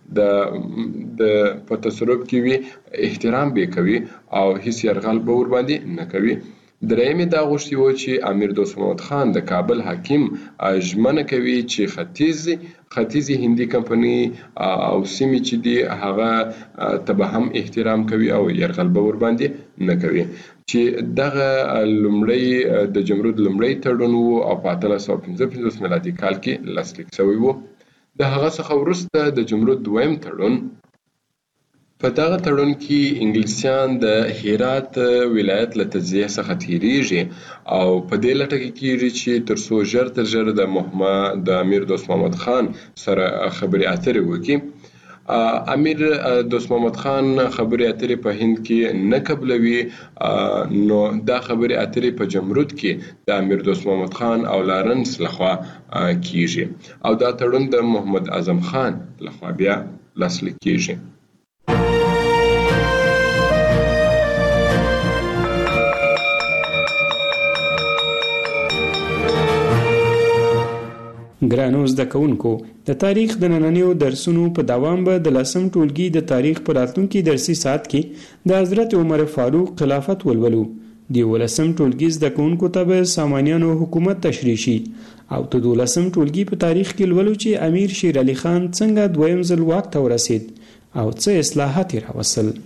دي د په تصرف کې وي احترام به کوي او هیڅ یرغل به ورباندې نه کوي. درېیم دا غوښتي و چې امیر دوست محمد خان د کابل حاکم ژمنه کوي چې ختیځي ختیځي هندي کمپنۍ او سیمې چې دي هغه ته به هم احترام کوي او یرغل به ورباندې نه کوي. چې دغه لومړی د جمرود لومړی تړون و او په اتلس سوه پنځه پنځوس میلادي کال کې لاسلیک شوی و. د هغه څخه وروسته د جمرود دویم تړون. په دغه تړون کې انګلیسیان د هرات ولایت له تجزیه څخه تیریږي او په دې لټه کې کېږي چې تر څو ژر تر ژره د محمد د امیر دوست محمد خان سره خبرې اترې وکړي. امیر دوست محمد خان خبري اترې په هند کې نه قبلوي، نو دا خبري اترې په جمرود کې د امیر دوست محمد خان او لارنس لخوا کیږي او دا تړون د محمد اعظم خان لخوا بیا لاسلیک کیږي. ګرانو زده کوونکو، د تاریخ د نننیو درسونو په دوام به د لسم ټولګي د تاریخ په راتلونکي درسي ساعت کې د حضرت عمر فاروق خلافت ولولو. د ولسم ټولګي زده کوونکو ته به سامانیانو حکومت تشریح شي او د دولسم ټولګي په تاریخ کې لولو چې امیر شیر علي خان څنګه دویم ځل واک ته ورسید او څه اصلاحات یې راوستل.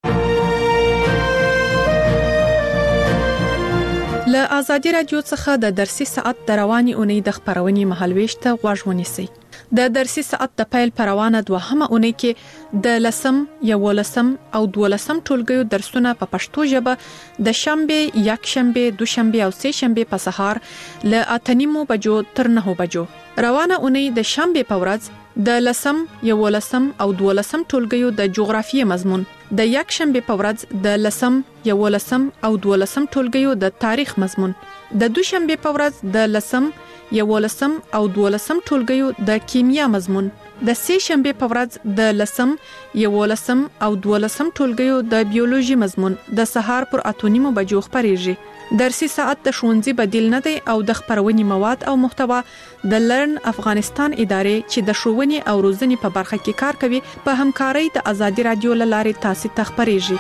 له آزادي رادیو څخه د درسي ساعت د رواني اونۍ د خبرونې مهالويش ته غوږ ونیسئ. د درسي ساعت د پیل پروانه دوهمه اونۍ کې د لسم، یولسم او دولسم ټولګیو درسونه په پښتو ژبه د شنبه، یک شنبه، دو شنبه او سه شنبه په سهار له اتنیمو بجو تر نهو بجو. روانه اونۍ د شنبه په ورځ د لسم، یولسم او دولسم ټولګیو د جغرافیې مضمون، د یک شنبه په ورځ د لسم، یولسم او دولسم ټولګیو د تاریخ مضمون، د دوشنبه په ورځ د لسم، یولسم او دولسم ټولګیو د کیمیا مضمون، د سه شنبه په ورځ د لسم، یولسم او دولسم ټولګیو د بیولوژي مضمون د سهار پر اتونیمو بجو خبريږي. درسي ساعت د ښوونځي بدیل نه دی او د خبرونې مواد او محتوا د لرن افغانستان ادارې چې د ښوونې او روزنې په برخه کې کار کوي په همکارۍ د آزادي رادیو له لارې تاسو ته خبريږي.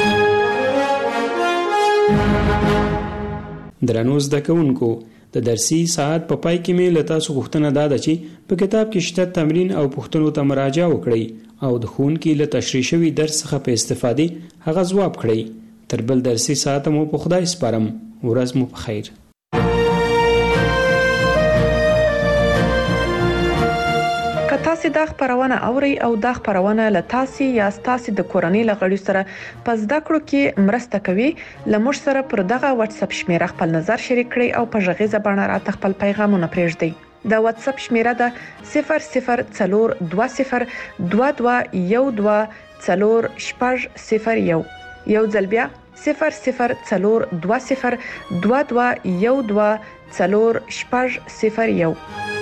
درنو زده کوونکو، د درسي ساعت په پای کې مې له تاسو غوښتنه ده چې په کتاب کې شته تمرین او پوښتنو ته مراجعه وکړئ او د ښوونکي له تشریح شوي درس څخه په استفادې هغه ځواب کړئ. تر بل درسي ساعت مو په خدای سپارم. ورځ مو په خیر. که تاسو دا خبرونه اورئ او دا خبرونه له تاسو یا تاسو د کورنۍ لغړي سره پس دا کړو کې مرسته کوي، لمر سره پر دغه واتس اپ شمیره خپل نظر شریک کړئ او په ژغیزه باندې راته خپل پیغامونه پرېږدئ. دا واتس اپ شمیره ده صفر صفر څلور دوه صفر دوه دوه یو دوه څلور شپږ صفر یو. یو ځل بیا صفر صفر څلور دوه صفر دوه دوه یو دوه څلور شپږ صفر یو.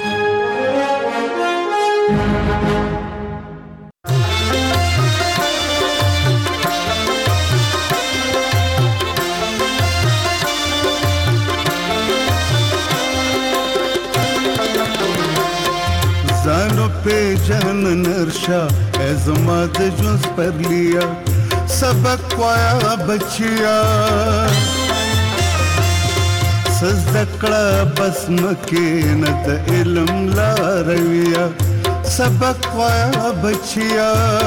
زانو पे जन नरशा एज़माद जुज़ पर लिया सबक वाया बचिया सज़दकड़ा बस मके न द इल्म ला रविया सबक वाया बचिया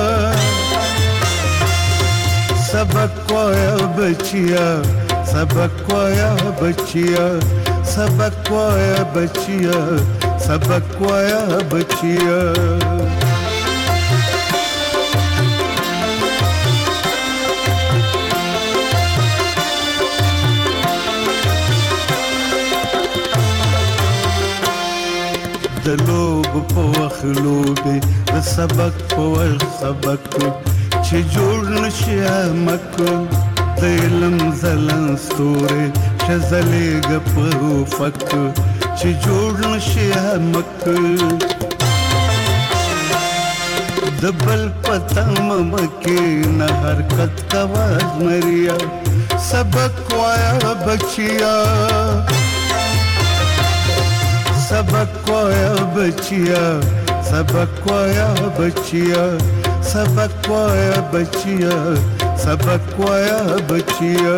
सबक वाया बचिया सबक वाया बचिया सबक वाया बचिया सबक वाया बचिया. दलोब पोख लोबे द सबक पोल सबक च जोड़ नशिया मक दिलम जलन स्तोरे शजले गपो फक च जोड़ नशिया मक दबल पतम मके न हरकत कवाज मरिया सबक वाया बचिया सबक वाया बचिया सबक वाया बचिया सबक वाया बचिया सबक वाया बचिया.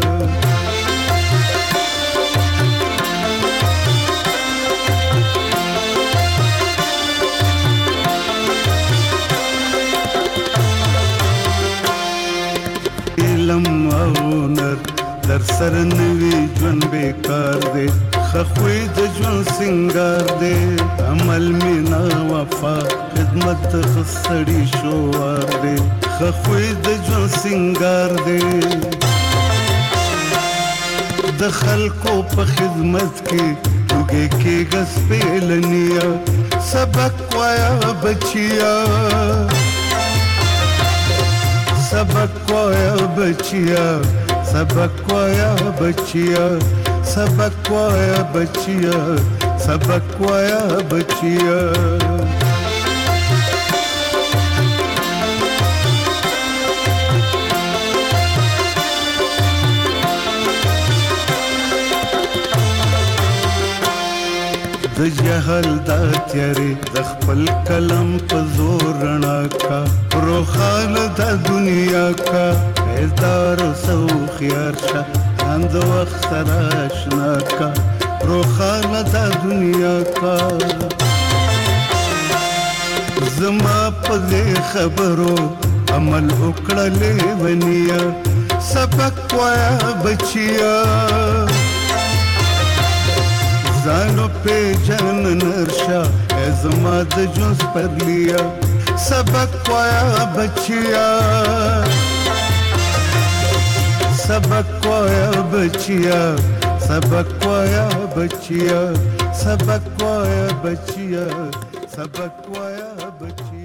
इल्म औनर दर सरनवी जन बेकार दे खखवी द जुन सिंगार दे अमल में ना वफा खिदमत खसड़ी शोवार दे खखवी द जुन सिंगार दे दखल को प खिदमत की तुगे के गस पे लनिया सबक वाया बचिया सबक वाया बचिया सबक वाया बचिया सबक वाया बचिया सबक वाया बचिया د جهل دا تیارې د خپل کلم په زور رڼا کا روخان د دنیا کا هزار سو خيار شه اند وخت سره آشنا کا روخان د دنیا کا زما په خبرو عمل وکړلې ونیا سبق وایا بچیا زانو पे जन नरशा ऐज़मा द जुस पर लिया सबक वाया बचिया सबक वाया बचिया सबक वाया बचिया सबक वाया बचिया सबक वाया बचिया